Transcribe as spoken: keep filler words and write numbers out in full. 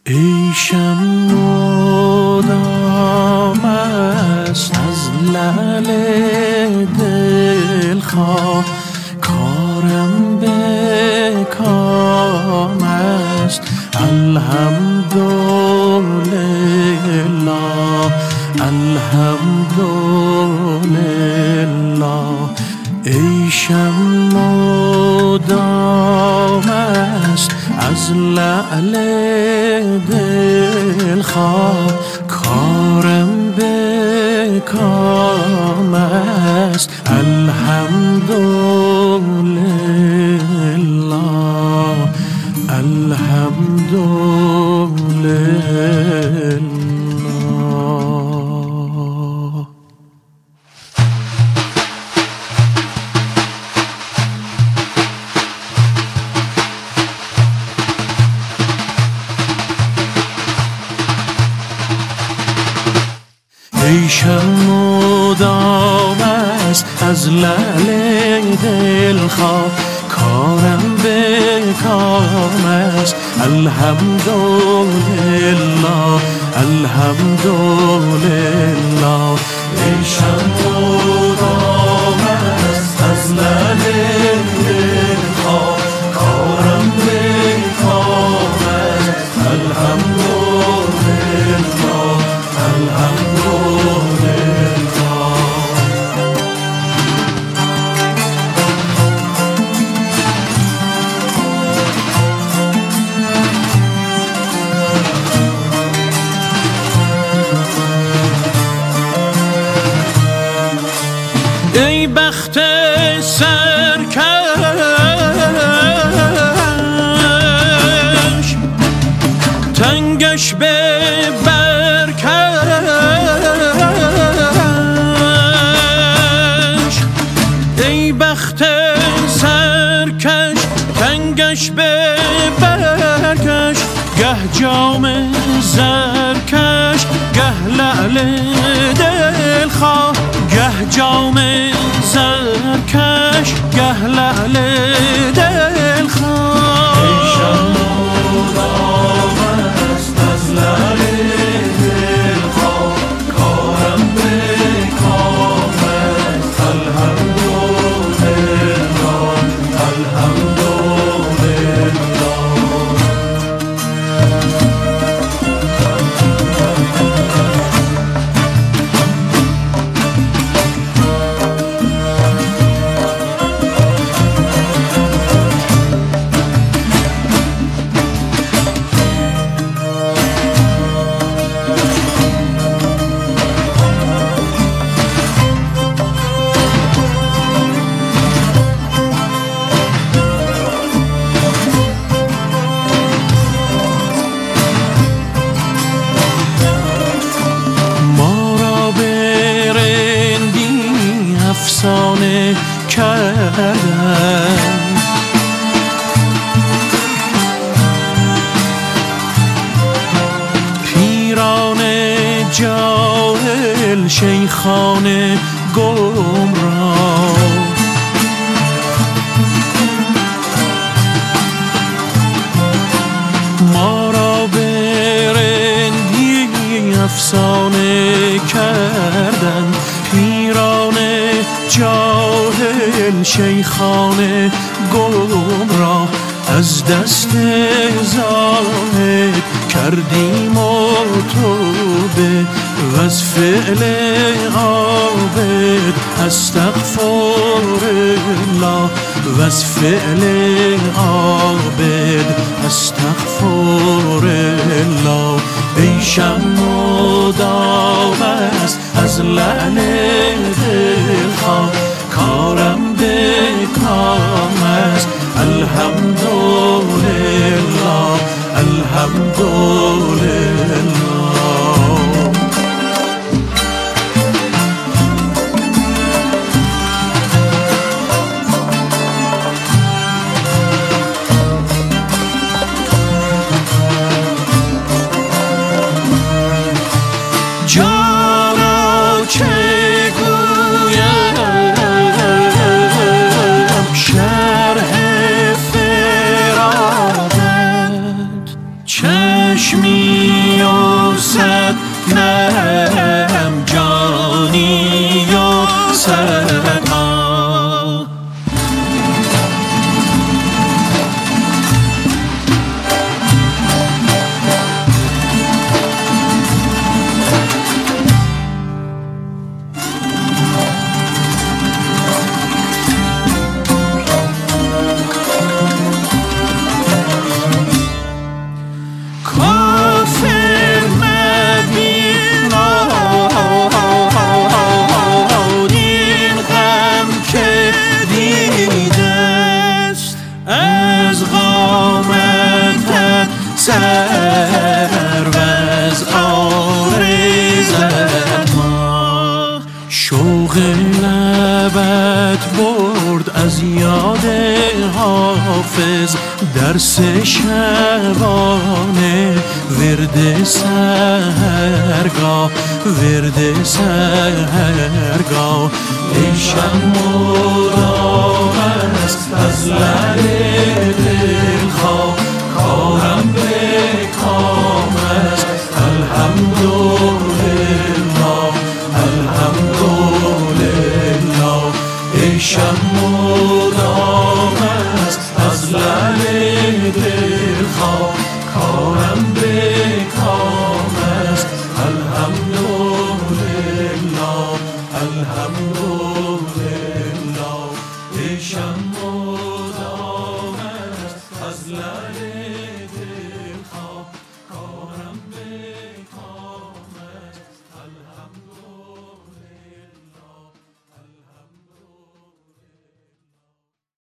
عیشم مدام است از لعل دلخواه، کارم به کام است الحمدلله الحمدلله. عیشم مدام است از لعل دلخواه، کارم به کام است الحمدلله الحمدلله. عیشم مدام است از لعل دلخواه، کارم به کام است الحمدلله الحمدلله. عیشم مدام است از لعل دلخواه، کارم به کام است الحمدلله الحمدلله. ای بخت سرکش، تنگش به برکش. ای بخت سرکش، تنگش به برکش. گه جام زرکش، گه لعل دلخواه. گه جام زرکش، گه لعل دلخواه. عیشم مدام است از لعل دلخواه، کارم به کام است الحمدلله الحمدلله. افسانه کردن پیران جاهل، شیخان گمراه. ما را به رندی افسانه کردن پیران جاهل، شیخان گمراه. از دست زاهد کردیم و توبه، و از فعل عابد استغفرالله، و از فعل عابد استغفرالله. عیشم مدام است از لعل دلخواه، کارم به کام است الحمدلله الحمدلله. جانا چه گویم شرح فرادت، چشم چشمی و صد نم جانی و صد آه. سر و از آرزت ما شوق لبت برد از یاد حافظ درس شبانه ورد سحرگاه ورد سحرگاه ای شم مدام است از لب دلخواه کارم به کام است الحمدلله الحمدلله عیشم مدام است از لب دلخواه کارم به